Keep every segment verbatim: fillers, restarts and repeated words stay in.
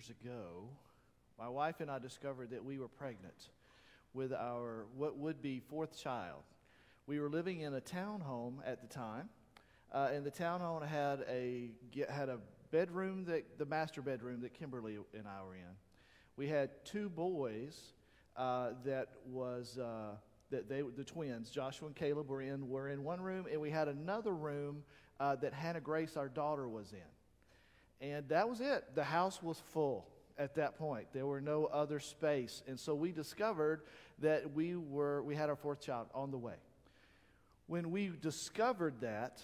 years ago, my wife and I discovered that we were pregnant with our what would be fourth child. We were living in a townhome at the time, uh, and the townhome had a had a bedroom that the master bedroom that Kimberly and I were in. We had two boys uh, that was uh, that they the twins, Joshua and Caleb, were in were in one room, and we had another room uh, that Hannah Grace, our daughter, was in. And that was it. The house was full at that point. There were no other space. And so we discovered that we were we had our fourth child on the way. When we discovered that,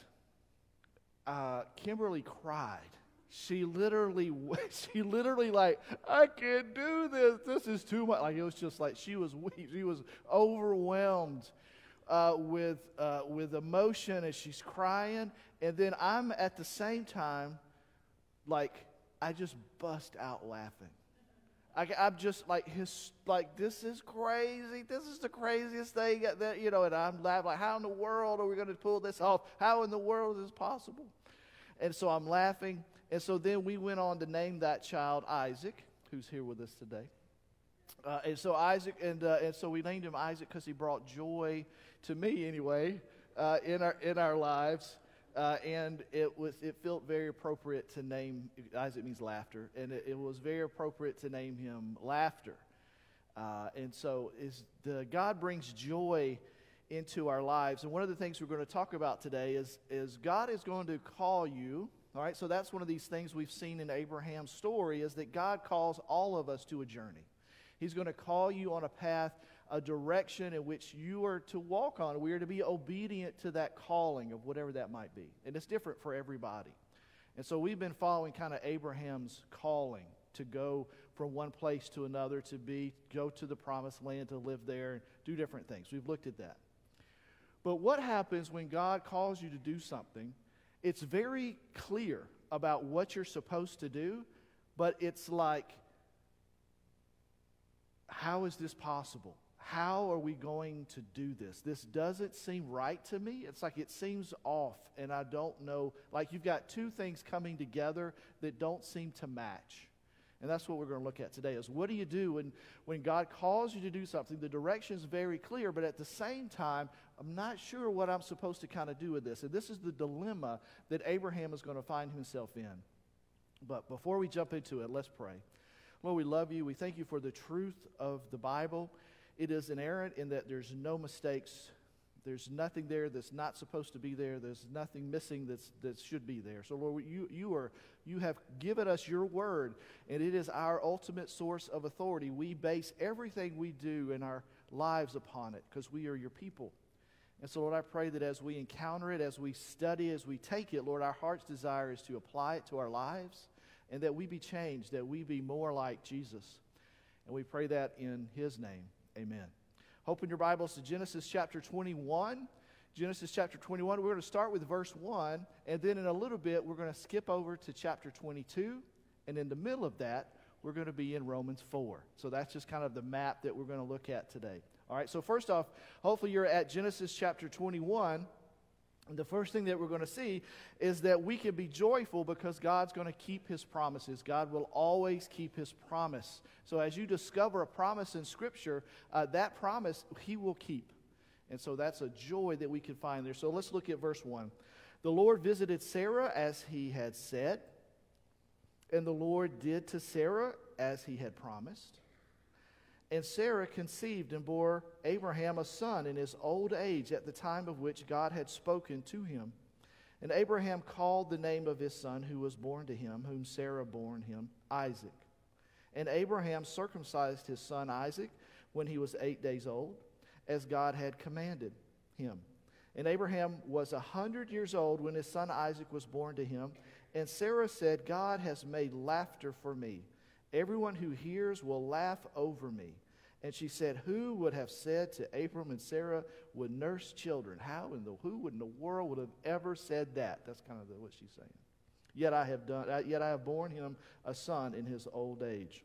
uh, Kimberly cried. She literally, she literally like, I can't do this. This is too much. Like, it was just like she was weak. She was overwhelmed uh, with uh, with emotion as she's crying. And then I'm at the same time, like, I just bust out laughing. I, I'm just like, his, like, this is crazy. This is the craziest thing that, you know, and I'm laughing, like, how in the world are we going to pull this off? How in the world is this possible? And so I'm laughing. And so then we went on to name that child Isaac, who's here with us today. Uh, and so Isaac, and uh, and so we named him Isaac because he brought joy to me, anyway, uh, in our in our lives. Uh, and it was it felt very appropriate to name Isaac means laughter, and it, it was very appropriate to name him Laughter. Uh, and so is the God brings joy into our lives. And one of the things we're going to talk about today is is God is going to call you. All right, so that's one of these things we've seen in Abraham's story, is that God calls all of us to a journey. He's going to call you on a path, a direction in which you are to walk on. We are to be obedient to that calling of whatever that might be. And it's different for everybody. And so we've been following kind of Abraham's calling to go from one place to another, to be, go to the promised land, to live there, and do different things. We've looked at that. But what happens when God calls you to do something? It's very clear about what you're supposed to do, but it's like, how is this possible? How are we going to do this? This doesn't seem right to me. It's like it seems off, and I don't know. Like, you've got two things coming together that don't seem to match. And that's what we're going to look at today, is what do you do when, when God calls you to do something? The direction is very clear, but at the same time, I'm not sure what I'm supposed to kind of do with this. And this is the dilemma that Abraham is going to find himself in. But before we jump into it, let's pray. Lord, we love you. We thank you for the truth of the Bible. It is inerrant in that there's no mistakes. There's nothing there that's not supposed to be there. There's nothing missing that's, that should be there. So, Lord, you, you, are, you have given us your word, and it is our ultimate source of authority. We base everything we do in our lives upon it because we are your people. And so, Lord, I pray that as we encounter it, as we study, as we take it, Lord, our heart's desire is to apply it to our lives, and that we be changed, that we be more like Jesus. And we pray that in his name. Amen. Open your Bibles to Genesis chapter twenty-one. Genesis chapter twenty-one. We're going to start with verse one, and then in a little bit, we're going to skip over to chapter twenty-two, and in the middle of that, we're going to be in Romans four. So that's just kind of the map that we're going to look at today. All right, so first off, hopefully you're at Genesis chapter twenty-one. And the first thing that we're going to see is that we can be joyful because God's going to keep his promises. God will always keep his promise. So as you discover a promise in Scripture, uh, that promise he will keep. And so that's a joy that we can find there. So let's look at verse one. The Lord visited Sarah as he had said, and the Lord did to Sarah as he had promised. And Sarah conceived and bore Abraham a son in his old age at the time of which God had spoken to him. And Abraham called the name of his son who was born to him, whom Sarah bore him, Isaac. And Abraham circumcised his son Isaac when he was eight days old, as God had commanded him. And Abraham was a hundred years old when his son Isaac was born to him. And Sarah said, God has made laughter for me. Everyone who hears will laugh over me. And she said, who would have said to Abram and Sarah would nurse children? How in the who would in the world would have ever said that? That's kind of the, what she's saying. Yet I have done. Yet I have borne him a son in his old age.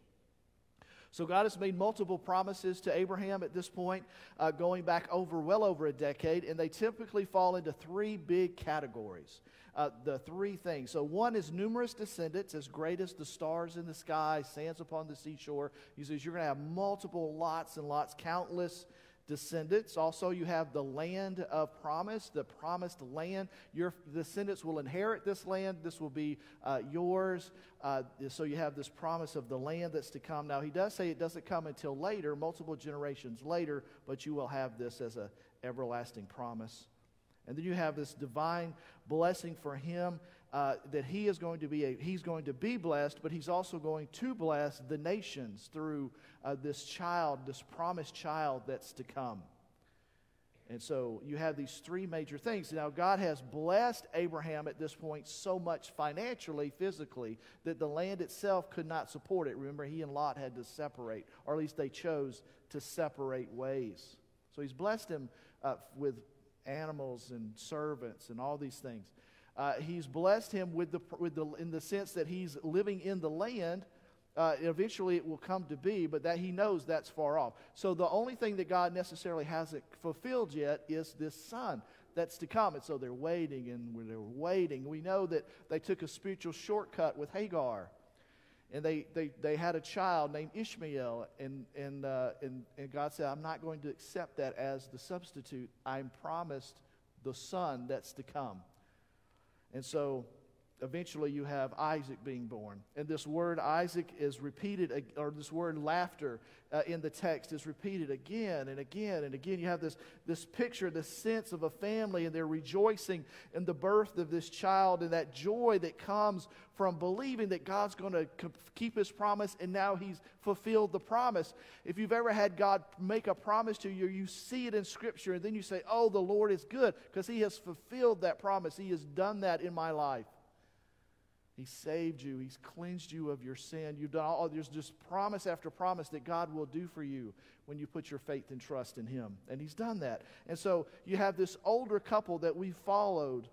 So God has made multiple promises to Abraham at this point, uh, going back over well over a decade, and they typically fall into three big categories. uh, the three things. So one is numerous descendants, as great as the stars in the sky, sands upon the seashore. He says you're going to have multiple lots and lots, countless descendants. Also, you have the land of promise, the promised land. Your descendants will inherit this land. This will be uh, yours. Uh, so you have this promise of the land that's to come. Now, he does say it doesn't come until later, multiple generations later, but you will have this as an everlasting promise. And then you have this divine blessing for him, uh, that he is going to be a, he's going to be blessed, but he's also going to bless the nations through uh, this child, this promised child that's to come. And so you have these three major things. Now, God has blessed Abraham at this point so much financially, physically, that the land itself could not support it. Remember, he and Lot had to separate, or at least they chose to separate ways. So he's blessed him uh, with animals and servants and all these things. Uh, he's blessed him with the with the in the sense that he's living in the land. Uh, eventually, it will come to be, but that he knows that's far off. So the only thing that God necessarily hasn't fulfilled yet is this son that's to come. And so they're waiting and they're waiting. We know that they took a spiritual shortcut with Hagar, and they they, they had a child named Ishmael, and and, uh, and and God said, "I'm not going to accept that as the substitute. I'm promised the son that's to come." And so eventually you have Isaac being born. And this word Isaac is repeated, or this word laughter uh, in the text is repeated again and again and again. You have this, this picture, this sense of a family, and they're rejoicing in the birth of this child and that joy that comes from believing that God's going to keep his promise, and now he's fulfilled the promise. If you've ever had God make a promise to you, you see it in Scripture, and then you say, oh, the Lord is good because he has fulfilled that promise. He has done that in my life. He saved you. He's cleansed you of your sin. You've done all, there's just promise after promise that God will do for you when you put your faith and trust in him. And he's done that. And so you have this older couple that we followed.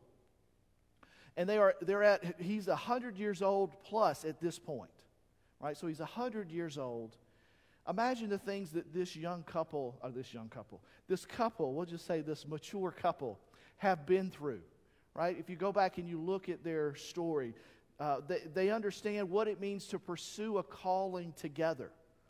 And they are they're at he's a hundred years old plus at this point. Right? So he's a hundred years old. Imagine the things that this young couple, or this young couple, this couple, we'll just say this mature couple, have been through. Right? If you go back and you look at their story, Uh, they, they understand what it means to pursue a calling together.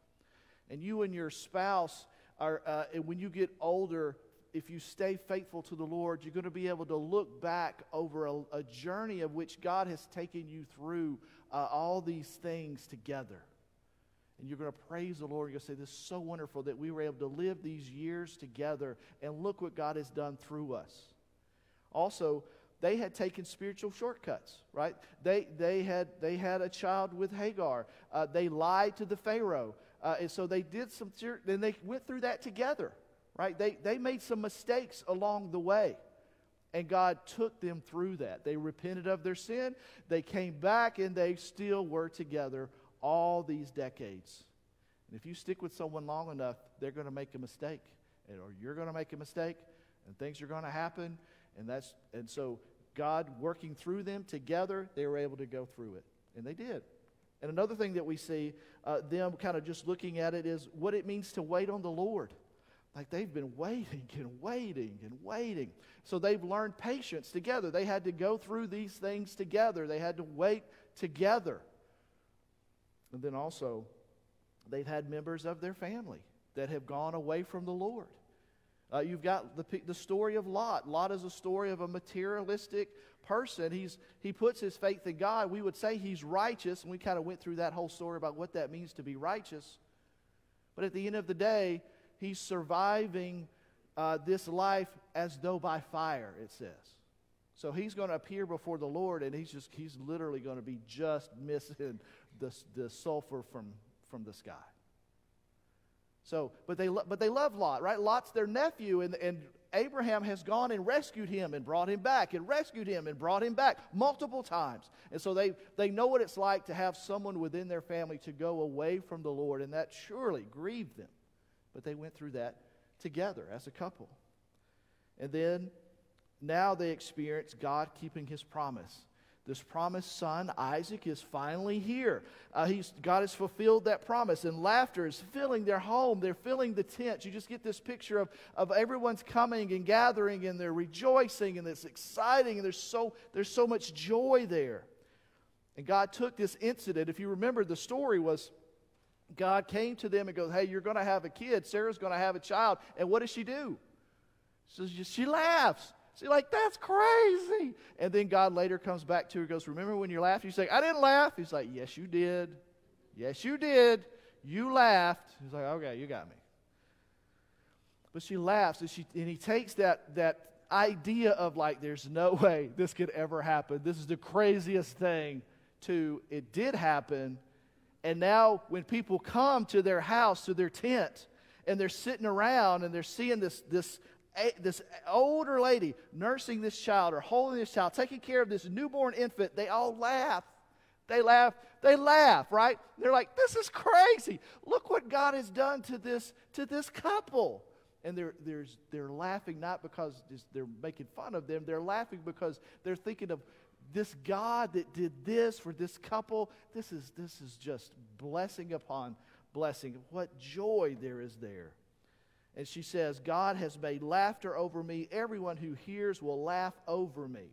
And you and your spouse, are, uh, and when you get older, if you stay faithful to the Lord, you're going to be able to look back over a, a journey of which God has taken you through uh, all these things together. And you're going to praise the Lord. You're going to say, this is so wonderful that we were able to live these years together, and look what God has done through us. Also, they had taken spiritual shortcuts, right? They they had they had a child with Hagar. Uh, they lied to the Pharaoh, uh, and so they did some. Then they went through that together, right? They they made some mistakes along the way, and God took them through that. They repented of their sin. They came back, and they still were together all these decades. And if you stick with someone long enough, they're going to make a mistake, and, or you're going to make a mistake, and things are going to happen, and that's and so. God working through them together, they were able to go through it. And they did. And another thing that we see uh, them kind of just looking at it is what it means to wait on the Lord. Like they've been waiting and waiting and waiting. So they've learned patience together. They had to go through these things together. They had to wait together. And then also, they've had members of their family that have gone away from the Lord. Uh, you've got the, the story of Lot. Lot is a story of a materialistic person. He's He puts his faith in God. We would say he's righteous, and we kind of went through that whole story about what that means to be righteous. But at the end of the day, he's surviving uh, this life as though by fire, it says. So he's going to appear before the Lord, and he's just he's literally going to be just missing the, the sulfur from, from the sky. So, but they but they love Lot, right? Lot's their nephew, and, and Abraham has gone and rescued him and brought him back and rescued him and brought him back multiple times. And so they, they know what it's like to have someone within their family to go away from the Lord, and that surely grieved them. But they went through that together as a couple. And then now they experience God keeping his promise. This promised son, Isaac, is finally here. Uh, he's, God has fulfilled that promise, and laughter is filling their home. They're filling the tent. You just get this picture of, of everyone's coming and gathering, and they're rejoicing, and it's exciting, and there's so, there's so much joy there. And God took this incident. If you remember, the story was God came to them and goes, hey, you're going to have a kid. Sarah's going to have a child. And what does she do? So she laughs. She's like, that's crazy. And then God later comes back to her and goes, remember when you laughed? You say, I didn't laugh. He's like, yes, you did. Yes, you did. You laughed. He's like, okay, you got me. But she laughs, and, she, and he takes that, that idea of like, there's no way this could ever happen. This is the craziest thing, to it did happen. And now when people come to their house, to their tent, and they're sitting around and they're seeing this, this, this older lady nursing this child or holding this child, taking care of this newborn infant, they all laugh. They laugh. They laugh, right? They're like, this is crazy. Look what God has done to this, to this couple. And they're, they're, they're laughing not because they're making fun of them. They're laughing because they're thinking of this God that did this for this couple. This is, this is just blessing upon blessing. What joy there is there. And she says, God has made laughter over me. Everyone who hears will laugh over me.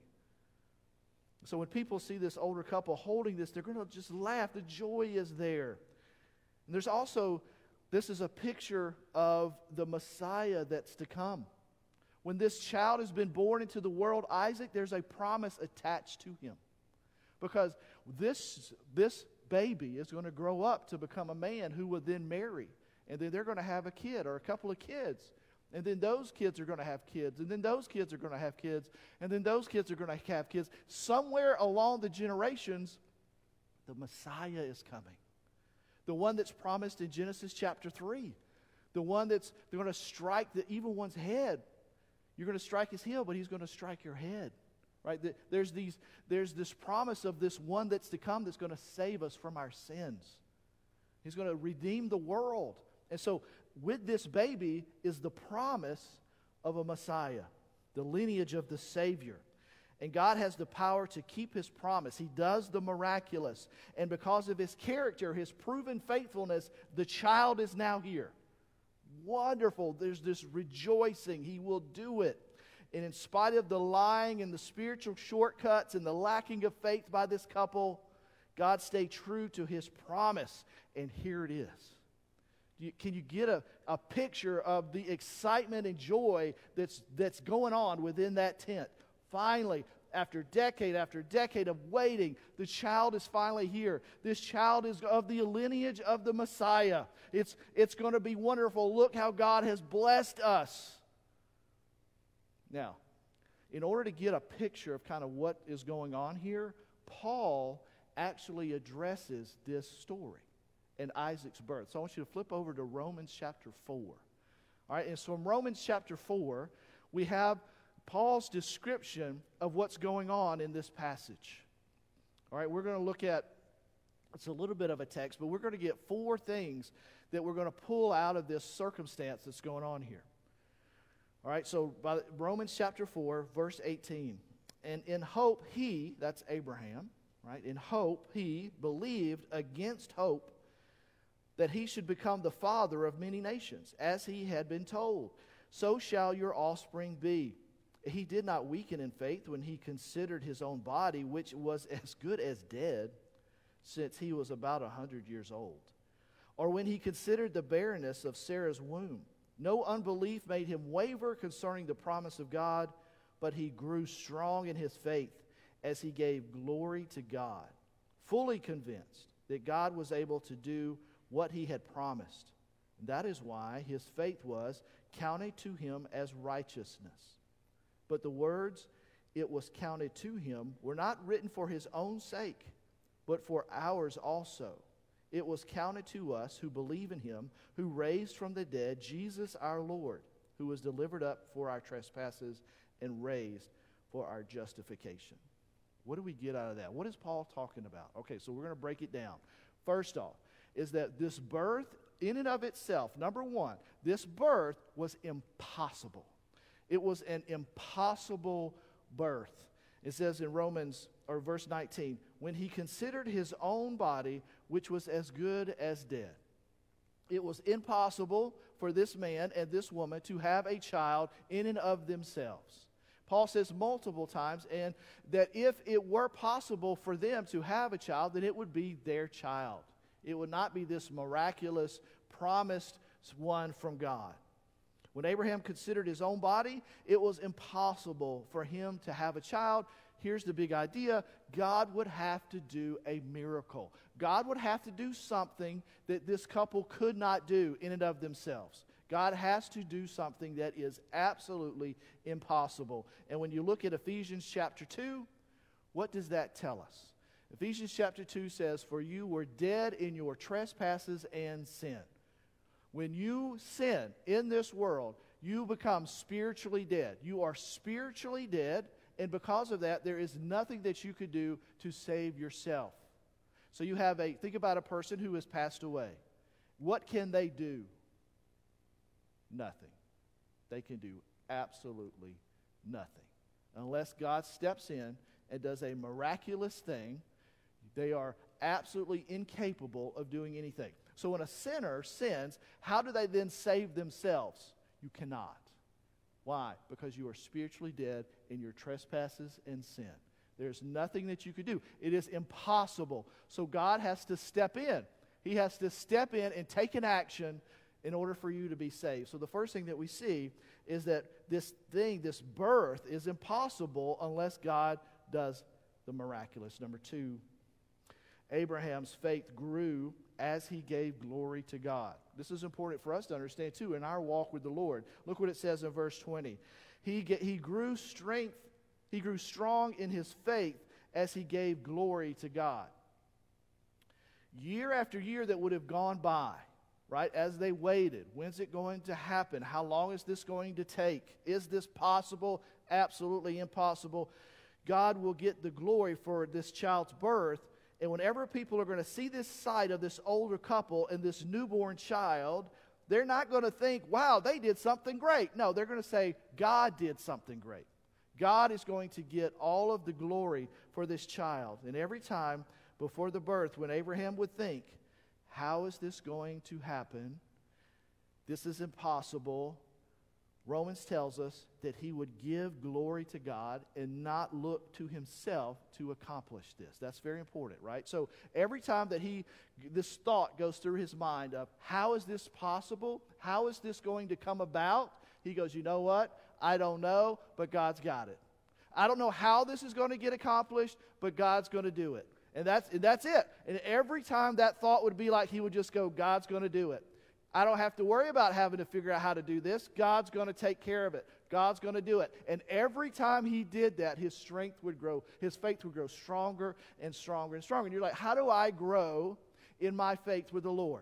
So when people see this older couple holding this, they're going to just laugh. The joy is there. And there's also, this is a picture of the Messiah that's to come. When this child has been born into the world, Isaac, there's a promise attached to him. Because this, this baby is going to grow up to become a man who will then marry. And then they're going to have a kid or a couple of kids. And then those kids are going to have kids. And then those kids are going to have kids. And then those kids are going to have kids. Somewhere along the generations, the Messiah is coming. The one that's promised in Genesis chapter three. The one that's they're going to strike the evil one's head. You're going to strike his heel, but he's going to strike your head. Right? There's, these, there's this promise of this one that's to come that's going to save us from our sins. He's going to redeem the world. And so with this baby is the promise of a Messiah, the lineage of the Savior. And God has the power to keep his promise. He does the miraculous. And because of his character, his proven faithfulness, the child is now here. Wonderful. There's this rejoicing. He will do it. And in spite of the lying and the spiritual shortcuts and the lacking of faith by this couple, God stayed true to his promise. And here it is. You, can you get a, a picture of the excitement and joy that's, that's going on within that tent? Finally, after decade after decade of waiting, the child is finally here. This child is of the lineage of the Messiah. It's, it's going to be wonderful. Look how God has blessed us. Now, in order to get a picture of kind of what is going on here, Paul actually addresses this story and Isaac's birth. So I want you to flip over to Romans chapter four. All right, and so in Romans chapter four, we have Paul's description of what's going on in this passage. All right, we're going to look at, it's a little bit of a text, but we're going to get four things that we're going to pull out of this circumstance that's going on here. All right, so by Romans chapter four, verse eighteen. And in hope he, that's Abraham, right? In hope he believed against hope that he should become the father of many nations, as he had been told. So shall your offspring be. He did not weaken in faith when he considered his own body, which was as good as dead, since he was about a hundred years old. Or when he considered the barrenness of Sarah's womb. No unbelief made him waver concerning the promise of God, but he grew strong in his faith as he gave glory to God, fully convinced that God was able to do what he had promised. That is why his faith was counted to him as righteousness. But the words, "it was counted to him," were not written for his own sake, but for ours also. It was counted to us who believe in him, who raised from the dead Jesus our Lord, who was delivered up for our trespasses and raised for our justification. What do we get out of that? What is Paul talking about? Okay, so we're going to break it down. First off, is that this birth in and of itself, number one, this birth was impossible. It was an impossible birth. It says in Romans or verse nineteen, when he considered his own body, which was as good as dead. It was impossible for this man and this woman to have a child in and of themselves. Paul says multiple times, and that if it were possible for them to have a child, then it would be their child. It would not be this miraculous, promised one from God. When Abraham considered his own body, it was impossible for him to have a child. Here's the big idea. God would have to do a miracle. God would have to do something that this couple could not do in and of themselves. God has to do something that is absolutely impossible. And when you look at Ephesians chapter two, what does that tell us? Ephesians chapter two says, "For you were dead in your trespasses and sin." When you sin in this world, you become spiritually dead. You are spiritually dead, and because of that, there is nothing that you could do to save yourself. So you have a, think about a person who has passed away. What can they do? Nothing. They can do absolutely nothing. Unless God steps in and does a miraculous thing, they are absolutely incapable of doing anything. So when a sinner sins, how do they then save themselves? You cannot. Why? Because you are spiritually dead in your trespasses and sin. There's nothing that you could do. It is impossible. So God has to step in. He has to step in and take an action in order for you to be saved. So the first thing that we see is that this thing, this birth, is impossible unless God does the miraculous. Number two, Abraham's faith grew as he gave glory to God. This is important for us to understand too in our walk with the Lord. Look what it says in verse twenty. He get, he grew strength, he grew strong in his faith as he gave glory to God. Year after year that would have gone by, right, as they waited. When's it going to happen? How long is this going to take? Is this possible? Absolutely impossible. God will get the glory for this child's birth. And whenever people are going to see this sight of this older couple and this newborn child, they're not going to think, wow, they did something great. No, they're going to say, God did something great. God is going to get all of the glory for this child. And every time before the birth, when Abraham would think, how is this going to happen? This is impossible. Romans tells us that he would give glory to God and not look to himself to accomplish this. That's very important, right? So every time that he, this thought goes through his mind of how is this possible? How is this going to come about? He goes, you know what? I don't know, but God's got it. I don't know how this is going to get accomplished, but God's going to do it. And that's, and that's it. And every time that thought would be like he would just go, God's going to do it. I don't have to worry about having to figure out how to do this. God's going to take care of it. God's going to do it. And every time he did that, his strength would grow. His faith would grow stronger and stronger and stronger. And you're like, how do I grow in my faith with the Lord?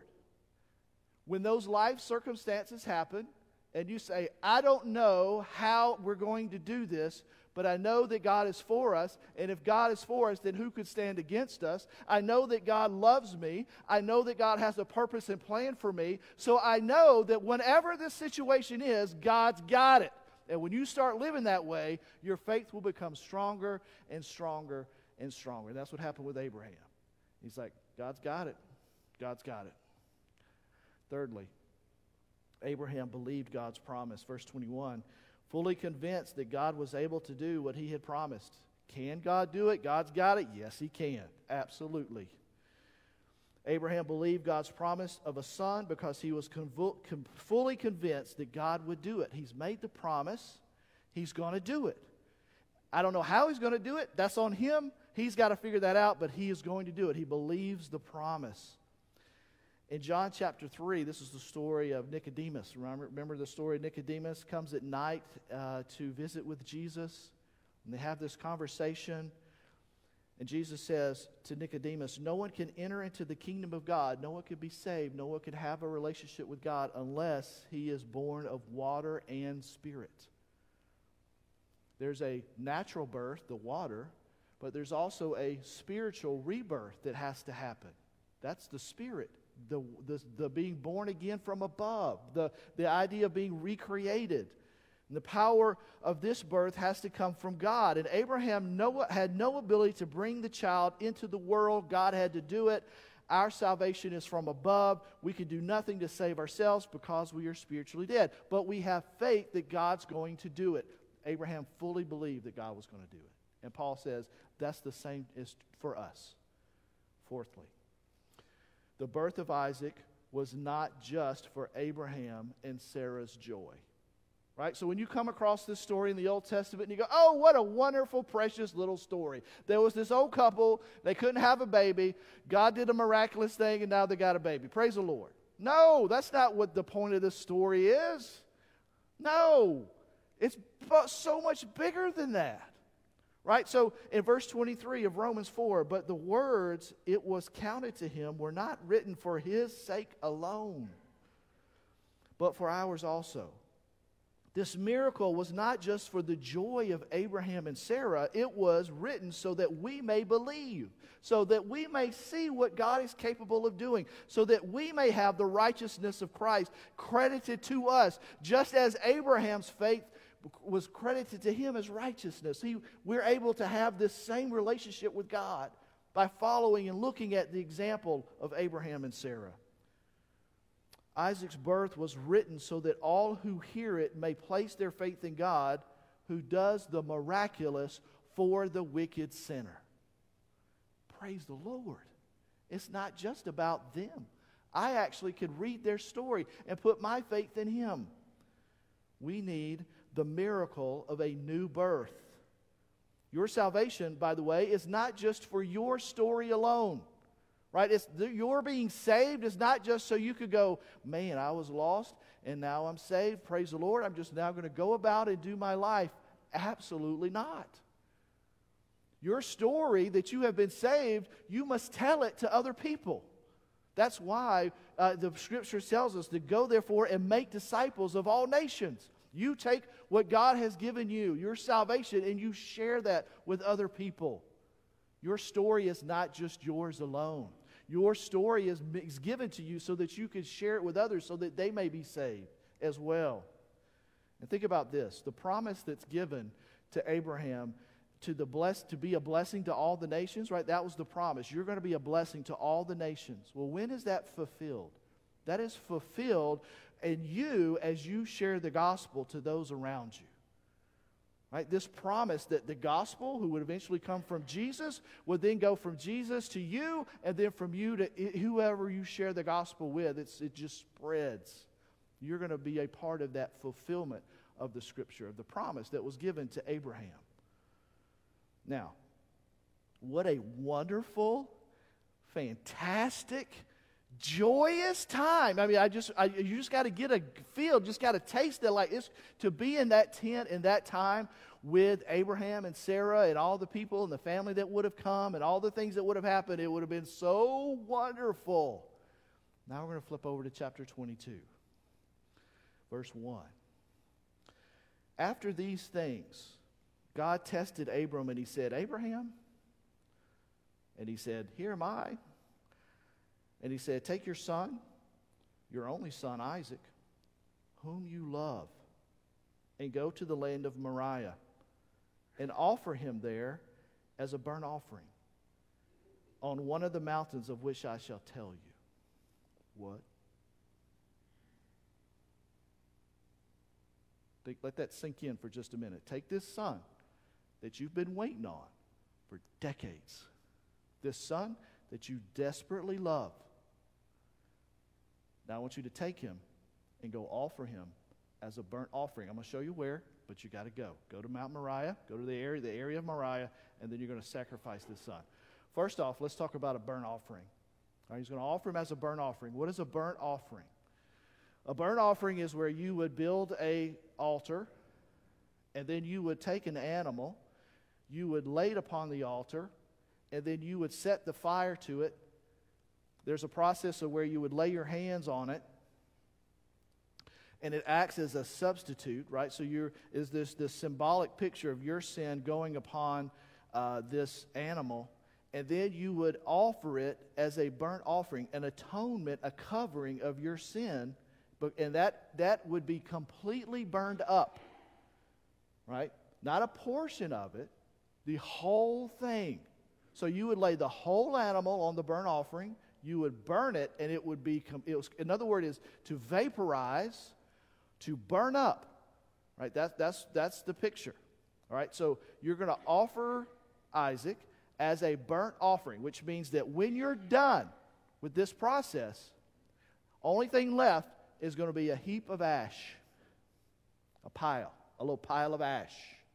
When those life circumstances happen, and you say, I don't know how we're going to do this, but I know that God is for us, and if God is for us, then who could stand against us? I know that God loves me. I know that God has a purpose and plan for me, so I know that whenever this situation is, God's got it. And when you start living that way, your faith will become stronger and stronger and stronger. And that's what happened with Abraham. He's like, God's got it. God's got it. Thirdly, Abraham believed God's promise. Verse twenty-one, fully convinced that God was able to do what he had promised. Can God do it? God's got it. Yes, he can. Absolutely. Abraham believed God's promise of a son because he was convo- com- fully convinced that God would do it. He's made the promise. He's going to do it. I don't know how he's going to do it. That's on him. He's got to figure that out, but he is going to do it. He believes the promise. In John chapter three, this is the story of Nicodemus. Remember, remember the story? Nicodemus comes at night uh, to visit with Jesus, and they have this conversation. And Jesus says to Nicodemus, no one can enter into the kingdom of God. No one can be saved. No one can have a relationship with God unless he is born of water and spirit. There's a natural birth, the water, but there's also a spiritual rebirth that has to happen. That's the spirit. The, the, the being born again from above, the, the idea of being recreated. And the power of this birth has to come from God. And Abraham no, had no ability to bring the child into the world. God had to do it. Our salvation is from above. We can do nothing to save ourselves because we are spiritually dead. But we have faith that God's going to do it. Abraham fully believed that God was going to do it. And Paul says that's the same as for us. Fourthly, the birth of Isaac was not just for Abraham and Sarah's joy. Right? So when you come across this story in the Old Testament and you go, oh, what a wonderful, precious little story. There was this old couple, they couldn't have a baby. God did a miraculous thing and now they got a baby. Praise the Lord. No, that's not what the point of this story is. No, it's so much bigger than that. Right? So in verse twenty-three of Romans four, but the words it was counted to him were not written for his sake alone, but for ours also. This miracle was not just for the joy of Abraham and Sarah. It was written so that we may believe, so that we may see what God is capable of doing, so that we may have the righteousness of Christ credited to us, just as Abraham's faith was credited to him as righteousness. He, we're able to have this same relationship with God by following and looking at the example of Abraham and Sarah. Isaac's birth was written so that all who hear it may place their faith in God, who does the miraculous for the wicked sinner. Praise the Lord. It's not just about them. I actually could read their story and put my faith in Him. We need the miracle of a new birth. Your salvation, by the way, is not just for your story alone. Right? It's the, your being saved is not just so you could go, man, I was lost and now I'm saved. Praise the Lord. I'm just now going to go about and do my life. Absolutely not. Your story that you have been saved, you must tell it to other people. That's why uh, the Scripture tells us to go therefore and make disciples of all nations. You take what God has given you, your salvation, and you share that with other people. Your story is not just yours alone. Your story is, is given to you so that you can share it with others so that they may be saved as well. And think about this. The promise that's given to Abraham to, the bless, to be a blessing to all the nations, right? That was the promise. You're going to be a blessing to all the nations. Well, when is that fulfilled? That is fulfilled in you as you share the gospel to those around you. Right? This promise that the gospel, who would eventually come from Jesus, would then go from Jesus to you, and then from you to whoever you share the gospel with. It's, it just spreads. You're going to be a part of that fulfillment of the Scripture, of the promise that was given to Abraham. Now, what a wonderful, fantastic, joyous time. I mean, I just, I, you just got to get a feel, just got to taste it. Like it's to be in that tent in that time with Abraham and Sarah and all the people and the family that would have come and all the things that would have happened. It would have been so wonderful. Now we're going to flip over to chapter twenty-two, verse one. After these things, God tested Abram and He said, Abraham? And he said, here am I. And He said, take your son, your only son Isaac, whom you love, and go to the land of Moriah, and offer him there as a burnt offering on one of the mountains of which I shall tell you. What? Think, let that sink in for just a minute. Take this son that you've been waiting on for decades. This son that you desperately love. Now I want you to take him and go offer him as a burnt offering. I'm going to show you where, but you got to go. Go to Mount Moriah, go to the area, the area of Moriah, and then you're going to sacrifice this son. First off, let's talk about a burnt offering. All right, he's going to offer him as a burnt offering. What is a burnt offering? A burnt offering is where you would build a altar, and then you would take an animal, you would lay it upon the altar, and then you would set the fire to it. There's a process of where you would lay your hands on it, and it acts as a substitute, right? So you're is this this symbolic picture of your sin going upon uh, this animal, and then you would offer it as a burnt offering, an atonement, a covering of your sin, but and that that would be completely burned up. right? Not a portion of it, the whole thing. So you would lay the whole animal on the burnt offering, you would burn it, and it would be, it was, in other words, is to vaporize, to burn up, right? That's, that's, that's the picture, all right? So you're going to offer Isaac as a burnt offering, which means that when you're done with this process, only thing left is going to be a heap of ash, a pile, a little pile of ash.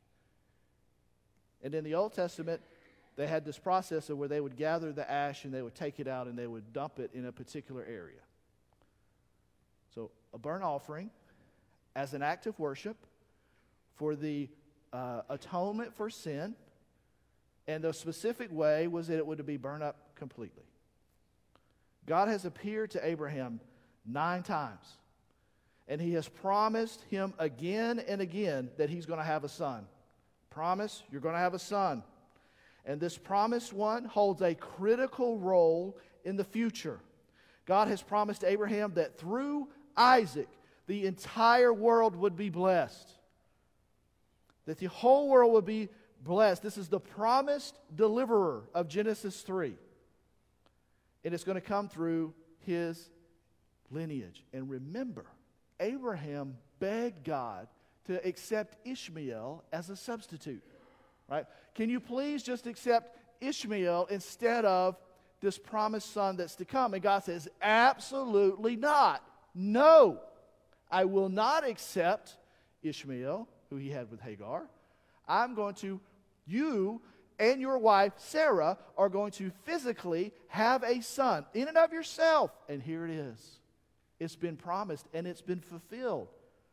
And in the Old Testament, they had this process of where they would gather the ash and they would take it out and they would dump it in a particular area. So a burnt offering as an act of worship for the uh, atonement for sin, and the specific way was that it would be burned up completely. God has appeared to Abraham nine times, and he has promised him again and again that he's going to have a son. Promise, you're going to have a son. And this promised one holds a critical role in the future. God has promised Abraham that through Isaac, the entire world would be blessed. That the whole world would be blessed. This is the promised deliverer of Genesis three. And it's going to come through his lineage. And remember, Abraham begged God to accept Ishmael as a substitute. Right? Can you please just accept Ishmael instead of this promised son that's to come? And God says, absolutely not. No, I will not accept Ishmael, who he had with Hagar. I'm going to, you and your wife, Sarah, are going to physically have a son in and of yourself. And here it is. It's been promised and it's been fulfilled.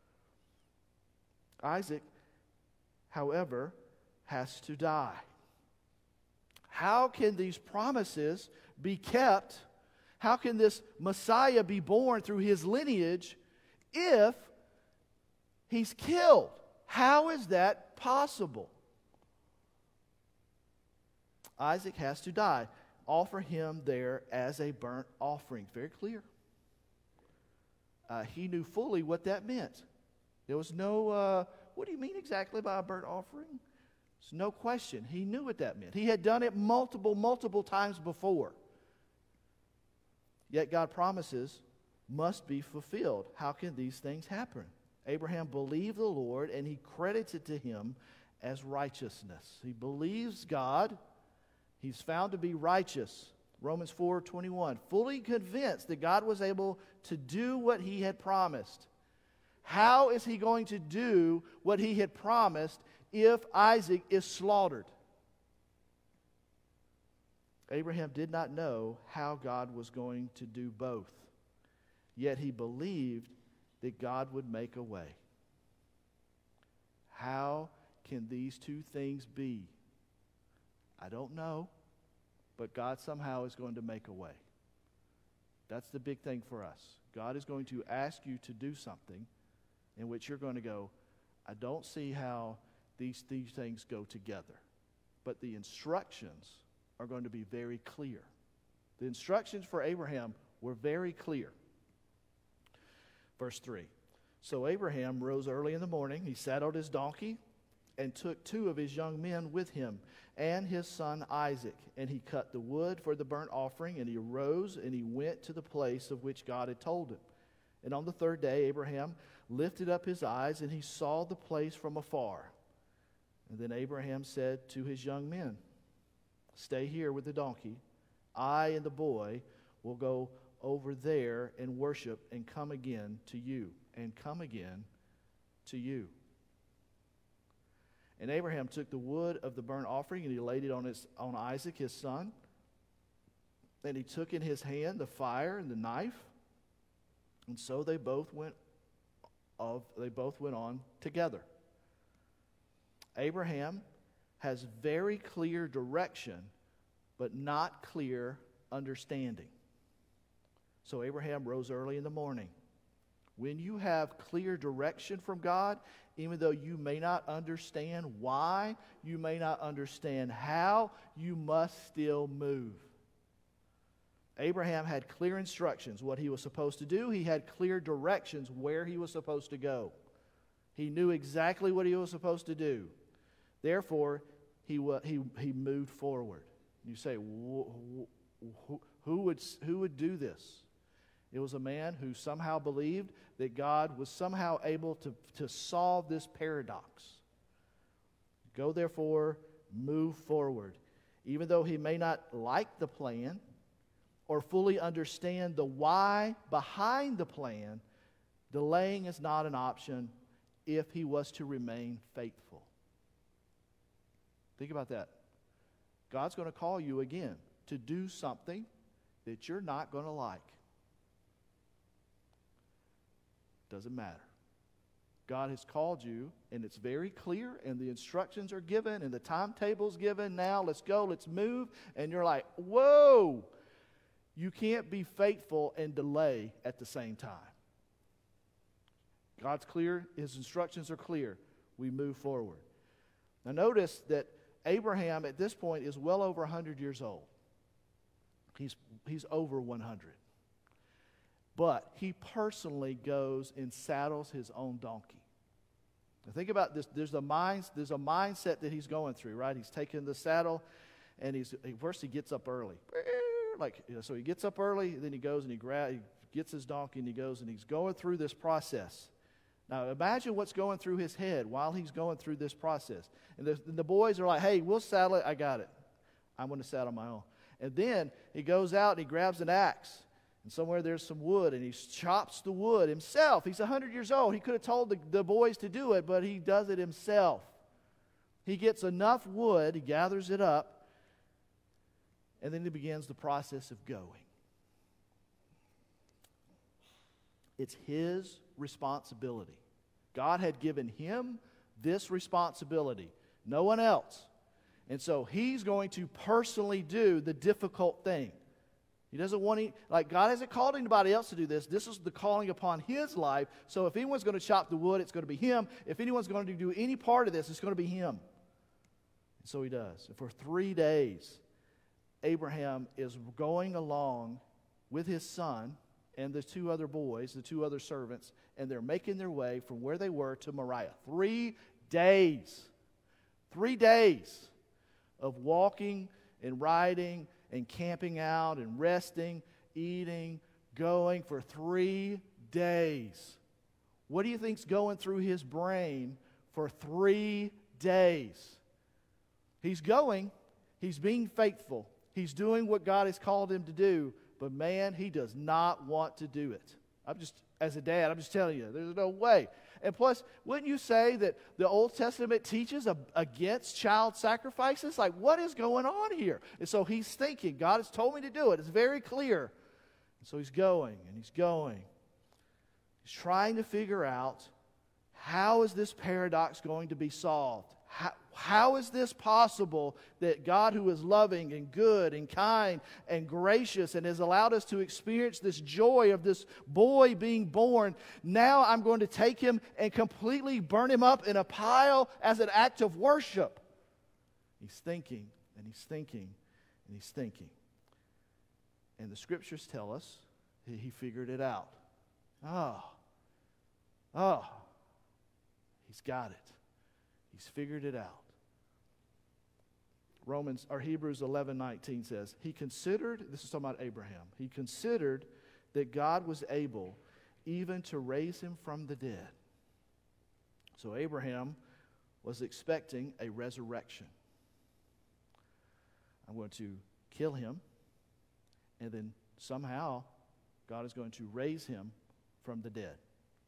Isaac, however, has to die. How can these promises be kept? How can this Messiah be born through his lineage if he's killed? How is that possible? Isaac has to die. Offer him there as a burnt offering. Very clear. Uh, he knew fully what that meant. There was no, uh, what do you mean exactly by a burnt offering? There's no question. He knew what that meant. He had done it multiple, multiple times before. Yet God promises must be fulfilled. How can these things happen? Abraham believed the Lord and he credited to him as righteousness. He believes God. He's found to be righteous. Romans four twenty-one, fully convinced that God was able to do what he had promised. How is he going to do what he had promised if Isaac is slaughtered? Abraham did not know how God was going to do both. Yet he believed that God would make a way. How can these two things be? I don't know. But God somehow is going to make a way. That's the big thing for us. God is going to ask you to do something in which you're going to go, I don't see how these, these things go together. But the instructions are going to be very clear. The instructions for Abraham were very clear. Verse three. So Abraham rose early in the morning. He saddled his donkey and took two of his young men with him and his son Isaac. And he cut the wood for the burnt offering, and he arose and he went to the place of which God had told him. And on the third day, Abraham lifted up his eyes, and he saw the place from afar. And then Abraham said to his young men, stay here with the donkey. I and the boy will go over there and worship and come again to you, and come again to you. And Abraham took the wood of the burnt offering and he laid it on, his, on Isaac, his son. And he took in his hand the fire and the knife. And so they both went of they both went on together. Abraham has very clear direction, but not clear understanding. So Abraham rose early in the morning. When you have clear direction from God, even though you may not understand why, you may not understand how, you must still move. Abraham had clear instructions what he was supposed to do. He had clear directions where he was supposed to go. He knew exactly what he was supposed to do. Therefore, he wa- he he moved forward. You say, who, who would who would do this? It was a man who somehow believed that God was somehow able to, to solve this paradox. Go therefore, move forward. Even though he may not like the plan or fully understand the why behind the plan, delaying is not an option if he was to remain faithful. Think about that. God's going to call you again to do something that you're not going to like. Doesn't matter. God has called you, and it's very clear, and the instructions are given, and the timetable's given. Now, let's go, let's move. And you're like, whoa! You can't be faithful and delay at the same time. God's clear. His instructions are clear. We move forward. Now, notice that Abraham, at this point, is well over one hundred years old. He's, he's over one hundred. But he personally goes and saddles his own donkey. Now think about this. There's a, mind, there's a mindset that he's going through, right? He's taking the saddle, and he's first he gets up early. Like, you know, so he gets up early, then he goes and he, gra- he gets his donkey, and he goes and he's going through this process. Now imagine what's going through his head while he's going through this process. And the, and the boys are like, hey, we'll saddle it. I got it. I'm going to saddle my own. And then he goes out and he grabs an axe. And somewhere there's some wood, and he chops the wood himself. He's one hundred years old. He could have told the, the boys to do it, but he does it himself. He gets enough wood, he gathers it up, and then he begins the process of going. It's his responsibility. God had given him this responsibility, no one else. And so he's going to personally do the difficult thing. He doesn't want any, like God hasn't called anybody else to do this. This is the calling upon his life. So if anyone's going to chop the wood, it's going to be him. If anyone's going to do any part of this, it's going to be him. And so he does. And for three days, Abraham is going along with his son and the two other boys, the two other servants, and they're making their way from where they were to Moriah. Three days. Three days of walking and riding and camping out and resting, eating, going for three days. What do you think's going through his brain for three days? He's going, he's being faithful, he's doing what God has called him to do, but man, he does not want to do it. I'm just, as a dad, I'm just telling you, there's no way. And plus, wouldn't you say that the Old Testament teaches a, against child sacrifices? Like, what is going on here? And so he's thinking, God has told me to do it. It's very clear. And so he's going, and he's going. He's trying to figure out, how is this paradox going to be solved? How, how is this possible that God, who is loving and good and kind and gracious and has allowed us to experience this joy of this boy being born, now I'm going to take him and completely burn him up in a pile as an act of worship? He's thinking, and he's thinking, and he's thinking. And the scriptures tell us that he figured it out. Oh, oh, he's got it. He's figured it out. Romans or Hebrews eleven nineteen says, he considered, this is talking about Abraham, he considered that God was able even to raise him from the dead. So Abraham was expecting a resurrection. I'm going to kill him, and then somehow God is going to raise him from the dead.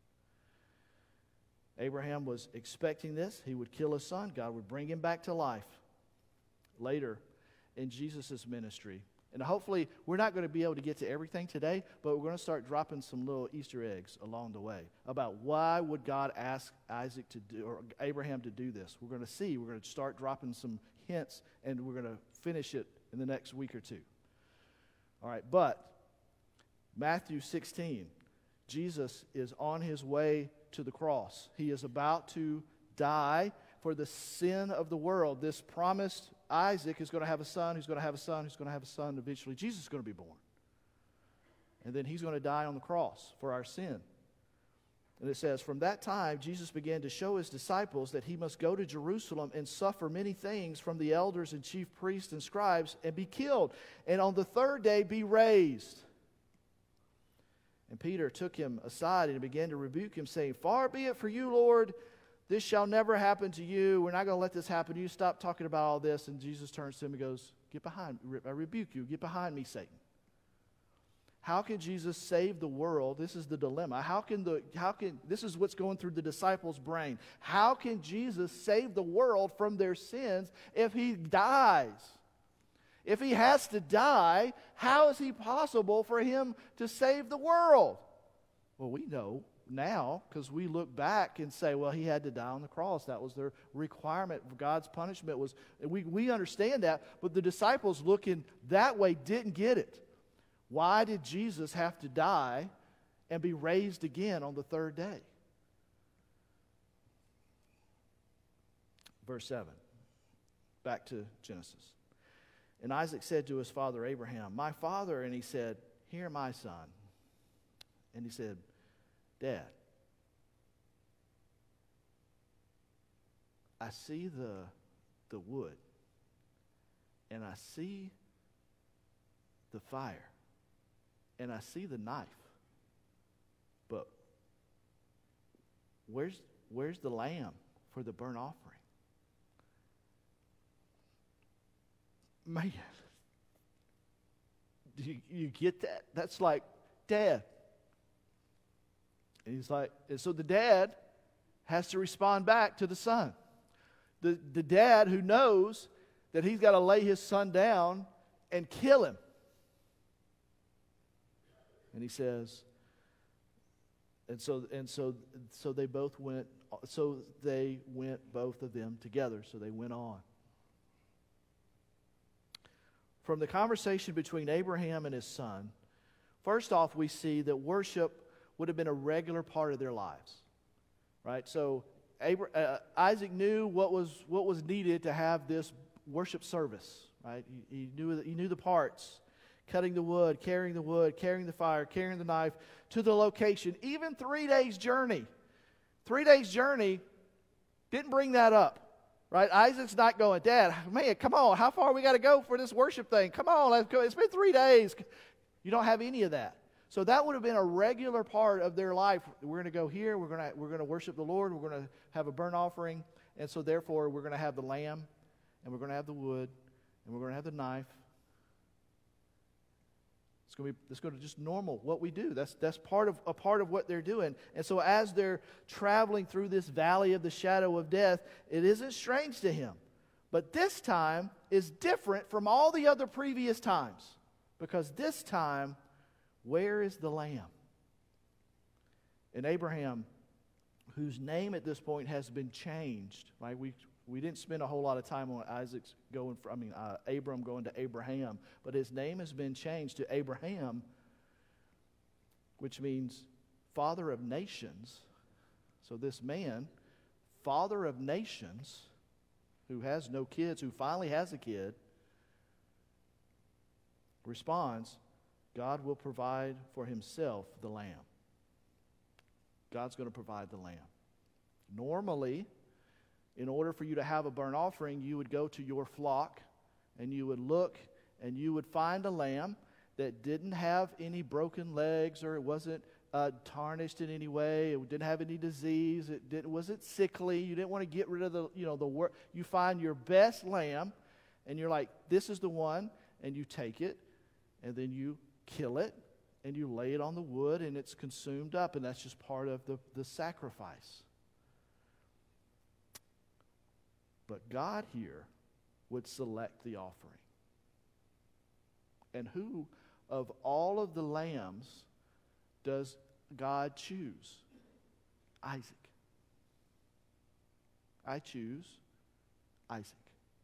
Abraham was expecting this. He would kill his son. God would bring him back to life. Later in Jesus' ministry, and hopefully we're not going to be able to get to everything today, but we're going to start dropping some little Easter eggs along the way about why would God ask Isaac to do, or Abraham to do this. We're going to see. We're going to start dropping some hints, and we're going to finish it in the next week or two. All right, but Matthew sixteen, Jesus is on his way to the cross. He is about to die for the sin of the world. This promised Isaac is going to have a son, who's going to have a son, who's going to have a son. Eventually, Jesus is going to be born. And then he's going to die on the cross for our sin. And it says, from that time, Jesus began to show his disciples that he must go to Jerusalem and suffer many things from the elders and chief priests and scribes and be killed, and on the third day be raised. And Peter took him aside and began to rebuke him, saying, far be it for you, Lord, this shall never happen to you. We're not going to let this happen to you. Stop talking about all this. And Jesus turns to him and goes, get behind me. I rebuke you. Get behind me, Satan. How can Jesus save the world? This is the dilemma. How can the how can this is what's going through the disciples' brain. How can Jesus save the world from their sins if he dies? If he has to die, how is he possible for him to save the world? Well, we know now because we look back and say, well, he had to die on the cross. That was their requirement. God's punishment was, we, we understand that, but the disciples looking that way didn't get it. Why did Jesus have to die and be raised again on the third day? Verse seven. Back to Genesis. And Isaac said to his father Abraham, my father, and he said, here, my son. And he said, Dad, I see the, the wood, and I see the fire, and I see the knife, but where's where's the lamb for the burnt offering? Man, do you, you get that? That's like, Dad. And he's like, and so the dad has to respond back to the son. The, the dad who knows that he's got to lay his son down and kill him. And he says, and so and so so they both went so they went both of them together. So they went on. From the conversation between Abraham and his son, first off, we see that worship would have been a regular part of their lives, right? So Abraham, uh, Isaac knew what was what was needed to have this worship service, right? He, he knew that he knew the parts: cutting the wood, carrying the wood, carrying the fire, carrying the knife to the location. Even three days journey, three days journey, didn't bring that up. Right? Isaac's not going, Dad, man, come on, how far we got to go for this worship thing? Come on, let's go. It's been three days. You don't have any of that. So that would have been a regular part of their life. We're going to go here. We're going to we're going to worship the Lord. We're going to have a burnt offering, and so therefore we're going to have the lamb, and we're going to have the wood, and we're going to have the knife. It's going to be it's going to just normal what we do. That's that's part of a part of what they're doing. And so as they're traveling through this valley of the shadow of death, it isn't strange to him. But this time is different from all the other previous times, because this time, where is the lamb? And Abraham, whose name at this point has been changed, right? We we didn't spend a whole lot of time on Isaac's going from, I mean, uh, Abram going to Abraham, but his name has been changed to Abraham, which means father of nations. So this man, father of nations, who has no kids, who finally has a kid, responds, God will provide for himself the lamb. God's going to provide the lamb. Normally, in order for you to have a burnt offering, you would go to your flock and you would look and you would find a lamb that didn't have any broken legs, or it wasn't uh, tarnished in any way. It didn't have any disease. It didn't wasn't sickly. You didn't want to get rid of the you know the work. You find your best lamb, and you're like, this is the one, and you take it, and then you kill it, and you lay it on the wood, and it's consumed up, and that's just part of the, the sacrifice. But God here would select the offering. And who of all of the lambs does God choose? Isaac. I choose Isaac.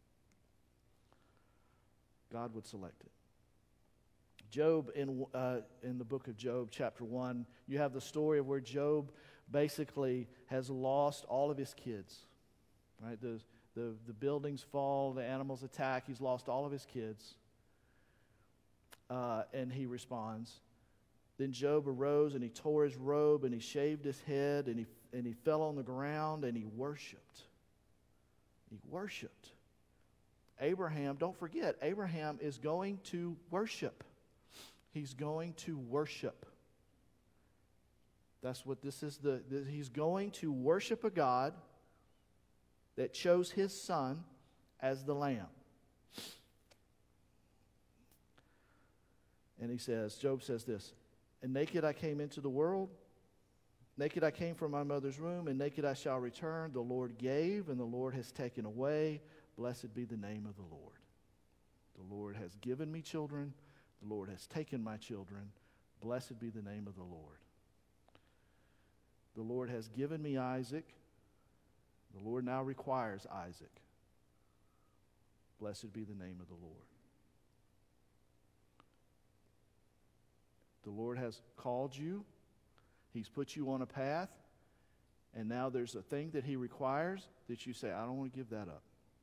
God would select it. Job, in uh, in the book of Job, chapter one, you have the story of where Job basically has lost all of his kids. Right? The, the, the buildings fall, the animals attack, he's lost all of his kids. Uh, and he responds, Then Job arose and he tore his robe and he shaved his head and he, and he fell on the ground and he worshiped. He worshiped. Abraham, don't forget, Abraham is going to worship. He's going to worship. That's what this is. The, the he's going to worship a God that chose his son as the lamb. And he says, Job says this, and naked I came into the world, naked I came from my mother's womb, and naked I shall return. The Lord gave, and the Lord has taken away. Blessed be the name of the Lord. The Lord has given me children. The Lord has taken my children. Blessed be the name of the Lord. The Lord has given me Isaac. The Lord now requires Isaac. Blessed be the name of the Lord. The Lord has called you. He's put you on a path. And now there's a thing that he requires that you say, I don't want to give that up.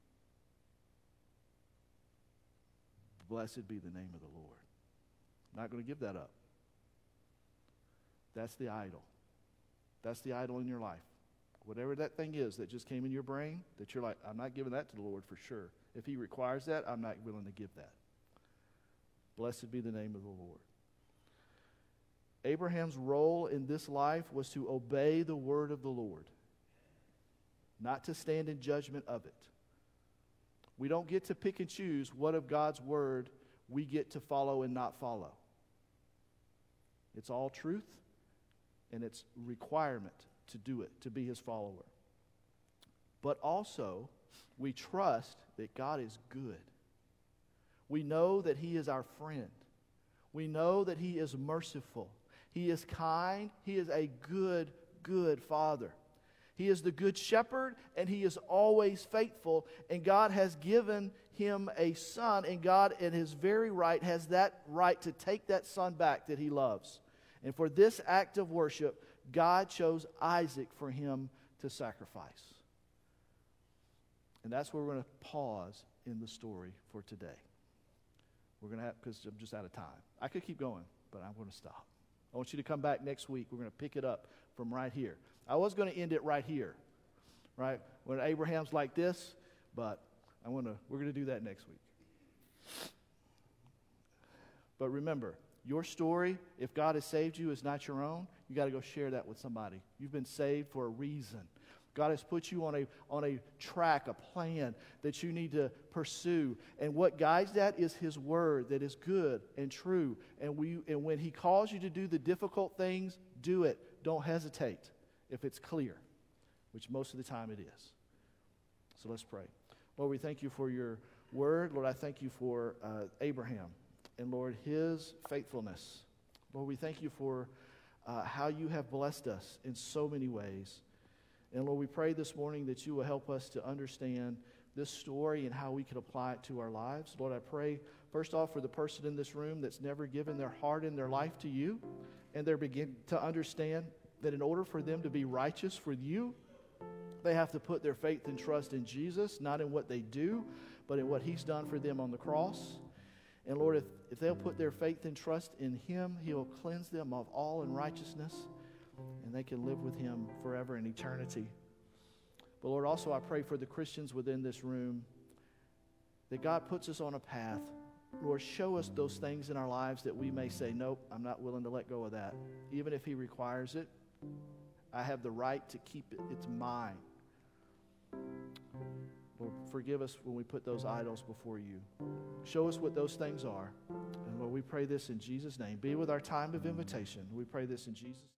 Blessed be the name of the Lord. I'm not going to give that up. That's the idol. That's the idol in your life. Whatever that thing is that just came in your brain, that you're like, I'm not giving that to the Lord for sure. If he requires that, I'm not willing to give that. Blessed be the name of the Lord. Abraham's role in this life was to obey the word of the Lord, not to stand in judgment of it. We don't get to pick and choose what of God's word we get to follow and not follow. It's all truth, and it's requirement to do it, to be his follower. But also, we trust that God is good. We know that he is our friend. We know that he is merciful. He is kind. He is a good, good father. He is the good shepherd, and he is always faithful. And God has given him a son, and God, in his very right, has that right to take that son back that he loves. And for this act of worship, God chose Isaac for him to sacrifice. And that's where we're going to pause in the story for today. We're going to have, because I'm just out of time. I could keep going, but I'm going to stop. I want you to come back next week. We're going to pick it up from right here. I was going to end it right here, right? When Abraham's like this, but I want to, we're going to do that next week. But remember, your story, if God has saved you, is not your own. You got to go share that with somebody. You've been saved for a reason. God has put you on a on a track, a plan that you need to pursue. And what guides that is his word that is good and true. And we and when he calls you to do the difficult things, do it. Don't hesitate if it's clear, which most of the time it is. So let's pray. Lord, we thank you for your word. Lord, I thank you for uh, Abraham. And Lord, his faithfulness. Lord, we thank you for uh, how you have blessed us in so many ways. And Lord, we pray this morning that you will help us to understand this story and how we can apply it to our lives. Lord, I pray, first off, for the person in this room that's never given their heart and their life to you, and they're beginning to understand that in order for them to be righteous for you, they have to put their faith and trust in Jesus, not in what they do, but in what he's done for them on the cross. And Lord, if, if they'll put their faith and trust in him, he'll cleanse them of all unrighteousness, and they can live with him forever in eternity. But Lord, also I pray for the Christians within this room that God puts us on a path. Lord, show us those things in our lives that we may say, nope, I'm not willing to let go of that. Even if he requires it, I have the right to keep it. It's mine. Lord, forgive us when we put those idols before you. Show us what those things are. And Lord, we pray this in Jesus' name. Be with our time of invitation. We pray this in Jesus' name.